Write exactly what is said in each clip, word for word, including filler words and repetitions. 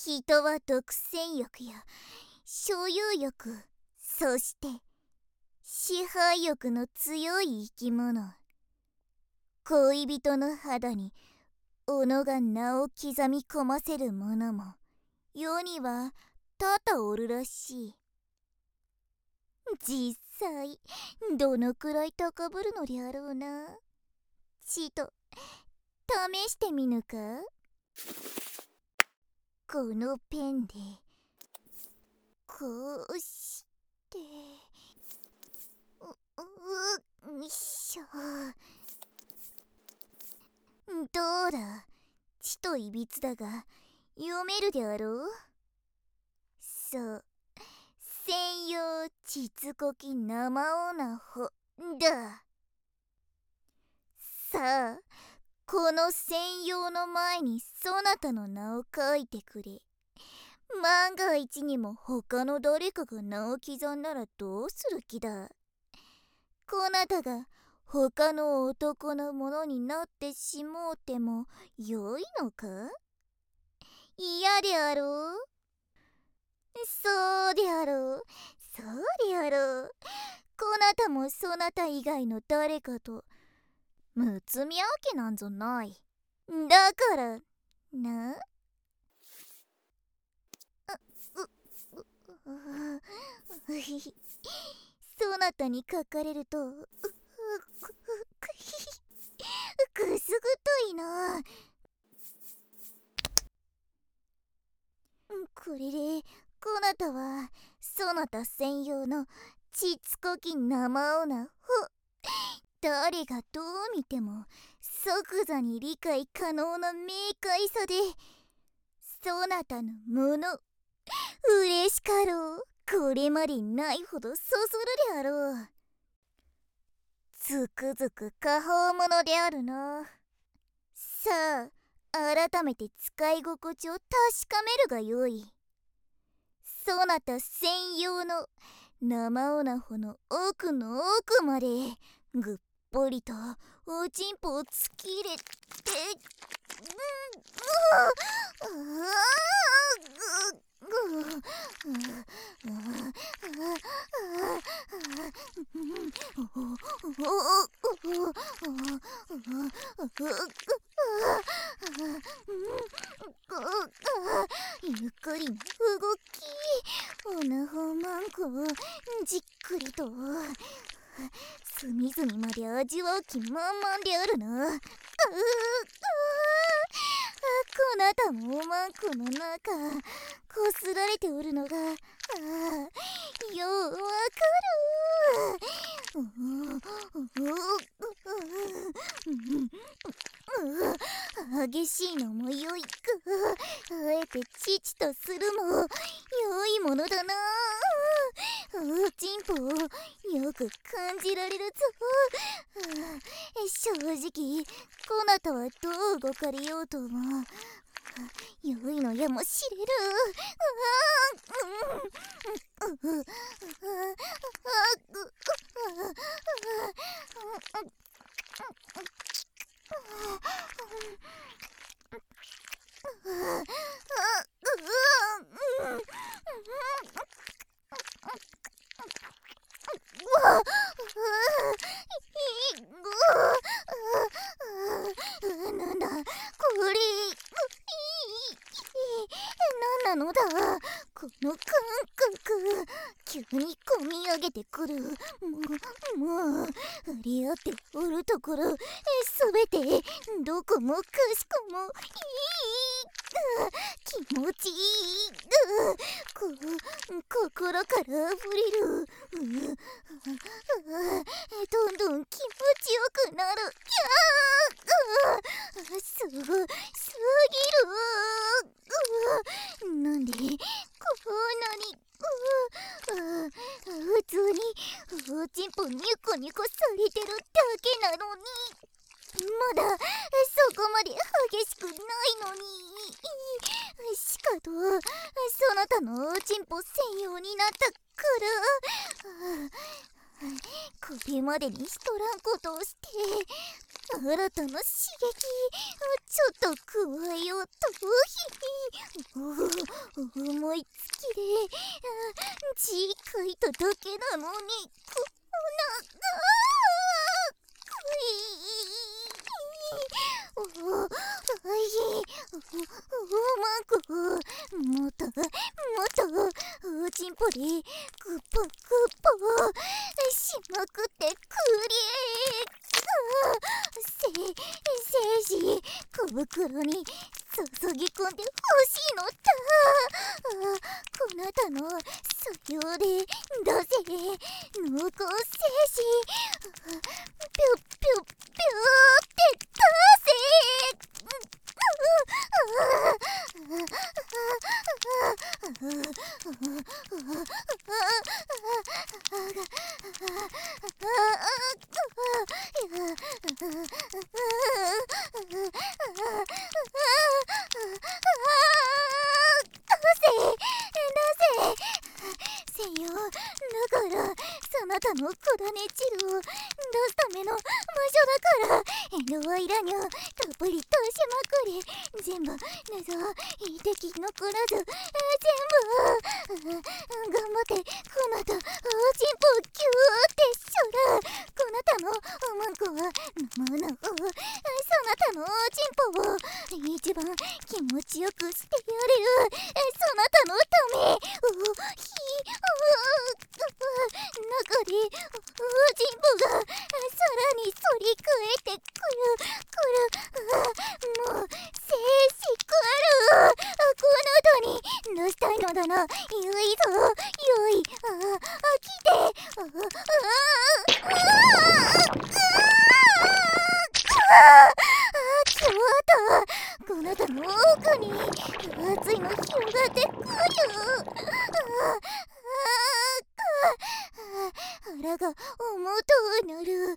人は独占欲や所有欲、そして支配欲の強い生き物。恋人の肌に己が名を刻み込ませる者も世には多々おるらしい。実際どのくらい高ぶるのであろうな。ちと試してみぬか。このペンでこうしてううよいしょ。どうだ、ちといびつだが読めるであろう。そう、専用ちつこき生オナホだ。さあ、この専用の前にそなたの名を書いてくれ。万が一にも他の誰かが名を刻んだらどうする気だ。こなたが他の男のものになってしもうてもよいのか。嫌であろう。そうであろう、そうであろう。こなたもそなた以外の誰かとむつみわけなんぞない。だからな。そなたに書かれるとくすぐといな。これでこなたはそなた専用のちつこき生オナホ。誰がどう見ても即座に理解可能な明快さでそなたのもの。嬉しかろう。これまでにないほどそそるであろう。つくづく果報者であるな。さあ、改めて使い心地を確かめるがよい。そなた専用の生オナホの奥の奥までぐっぽりとおちんぽを突き入れて、うんうゆっくりの動き、オナホマンコをじっくりと隅々まで味わう気満々であるな。ううこなたもおまんこの中こすられておるのがああようわかる。激しいのもよいか、あえて父とするも良いものだな。おちんぽをよく感じられるぞ。正直こなたはどう動かれようとも良いのやもしれる。なんだこれ、なんなのだこの感覚。急にこみ上げてくる。もうもう触れ合っておるところすべてどこもかしこもいい、気持ちいい、こ心からあふれる。どんどん気持ちよくなる。いやすごすぎる。なんでこんなに普通におちんぽニコニコされてるだけなのに、まだそこまで激しくないのに。しかとそなたのおちんぽ専用になったからこれまでにしとらんことをして新たな刺激ちょっと加えようと。 思いつきで字書いただけなのにこなくいおおいおまんこもっともっとおちんぽでグポグポしまくってくれせ精子小袋に注ぎ込んでほしいのだ。こなたの素養で出せ濃厚精子ピュッピュッピュッって出せせよ、だからそなたの子種汁を出すための場所だからエロワイラニョたっぷりとしまくれ全部謎一滴残らず全部頑張ってこなたおちんぽキューってしょらこなたのおまんこは生の方そなたのおちんぽを一番気持ちよくしてやれるそなたのためおひ中でおちんぽがさらに反り返ってくるくるもう静止くるこの後に出したいのだなよいぞよいあ来てああ今日だこなたの奥に熱いの広がってくる腹が重となる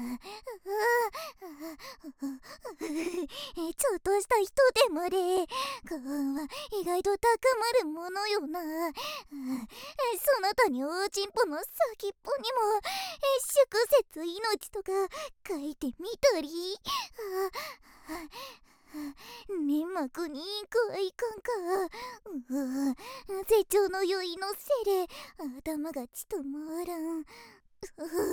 ちょっとしたひと手間で幸運は意外と高まるものよなそなたにおちんぽの先っぽにも祝節命とか書いてみたり粘膜にいかんかう成長の良いのせいで頭がちと回らんうう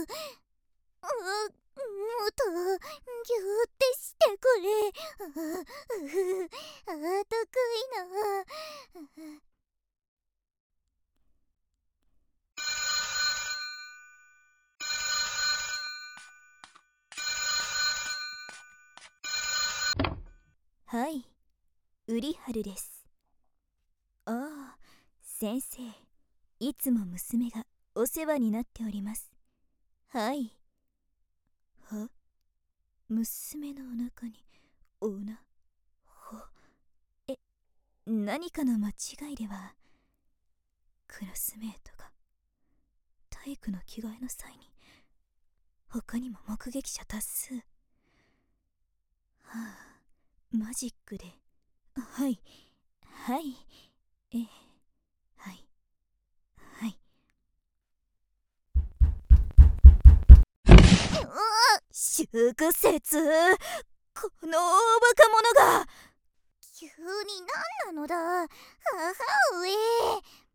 もっとギューってしてくれああ得意なはい、ウリハルです。ああ、先生、いつも娘がお世話になっております。はい。は？娘のお腹におなほえ、何かの間違いでは。クラスメートが体育の着替えの際に他にも目撃者多数。はあ、マジックで、はいはいえはいはい祝節このバカ者が急に何なのだ母上